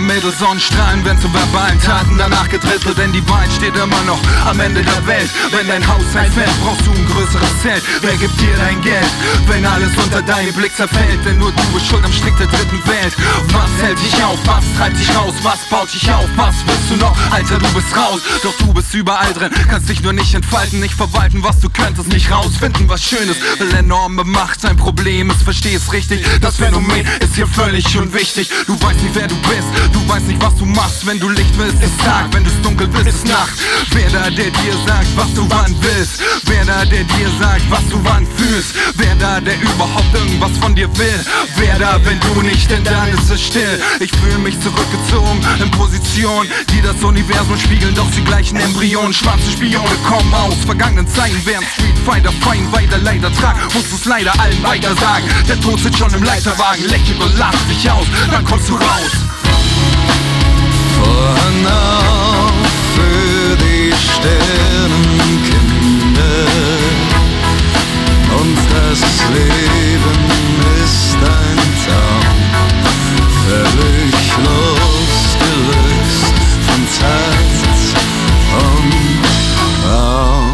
Mädels Sonnenstrahlen werden zu verbalen Taten danach gedrittelt, denn die Wahrheit steht immer noch am Ende der Welt. Wenn dein Haus einfällt, brauchst du ein größeres Zelt. Wer gibt dir dein Geld, wenn alles unter deinem Blick zerfällt? Denn nur du bist schuld am Strick der dritten Welt. Was hält dich auf, was treibt dich raus, was baut dich auf, was willst du noch? Alter, du bist raus, doch du bist überall drin. Kannst dich nur nicht entfalten, nicht verwalten, was du könntest, nicht rausfinden, was Schönes. Weil enorme Macht ein Problem ist, versteh's richtig. Das Phänomen ist hier völlig unwichtig. Du weißt nicht, wer du bist, du weißt nicht, was du machst. Wenn du Licht willst, ist Tag, wenn du's dunkel willst, ist Nacht. Wer da, der dir sagt, was du wann willst? Wer da, der dir sagt, was du wann fühlst? Wer da, der überhaupt irgendwas von dir will? Wer da, wenn du nicht, denn dann ist es still. Ich fühle mich zurückgezogen in Position, die das Universum spiegeln, doch sie gleichen Embryonen. Schwarze Spione kommen aus vergangenen Zeiten, während Street Fighter fein weiter leider tragen. Musst du's leider allen weiter sagen. Der Tod sitzt schon im Leiterwagen, lächelt und lacht dich aus, dann kommst du raus. Vorhang auf für die Sternenkinder, und das Leben ist ein Traum, völlig losgelöst von Zeit und Raum.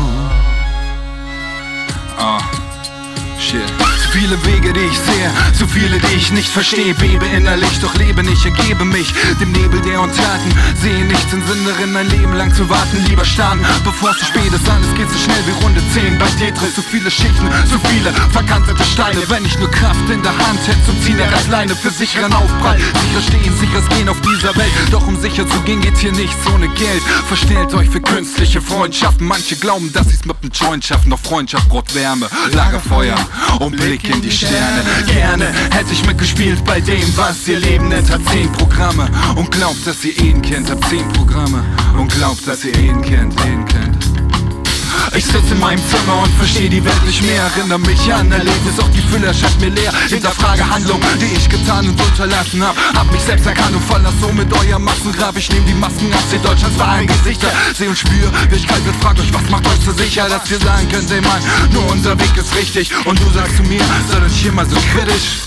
Shit. Zu viele Wege, die ich sehe, zu viele, die ich nicht verstehe. Bebe innerlich, doch lebe nicht, ergebe mich dem Nebel der Untaten. Sehe nichts in Sinn darin, ein Leben lang zu warten. Lieber starten, bevor es zu spät ist. Alles geht so schnell wie Runde 10 bei Tetris. Zu viele Schichten, zu viele verkantete Steine. Wenn ich nur Kraft in der Hand hätte zum Ziehen der Reißleine für sicheren Aufprall. Sicher stehen, sicheres Gehen auf dieser Welt. Doch um sicher zu gehen, geht hier nichts ohne Geld. Verstellt euch für künstliche Freundschaften. Manche glauben, dass sie's mit dem Joint schaffen. Doch Freundschaft braucht Wärme, Lagerfeuer und Blick in die Sterne. Gerne hätte ich mitgespielt bei dem, was ihr Leben nennt. Hat 10 Programme und glaubt, dass ihr ihn kennt. Hat 10 Programme und glaubt, dass ihr ihn kennt. Ich sitze in meinem Zimmer und verstehe die Welt nicht mehr. Erinnere mich an Erlebnis, doch die Fülle erscheint mir leer. Hinterfrage Handlungen, die ich getan und unterlassen hab mich selbst erkannt und verlass somit euer Massengrab. Ich nehm die Masken ab, seht Deutschlands wahren Gesichter. Seh und spür, wie ich kalt wird, fragt euch, was macht euch so sicher, dass ihr sagen könnt, ey Mann, nur unser Weg ist richtig. Und du sagst zu mir, sei doch nicht immer so kritisch.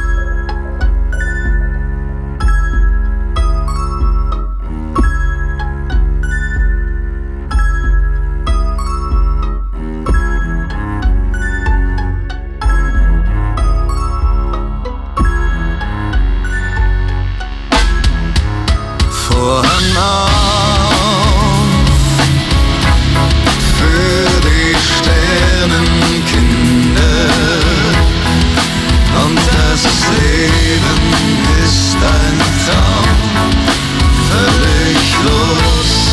Vorhang auf für die Sternenkinder, und das Leben ist ein Traum, völlig los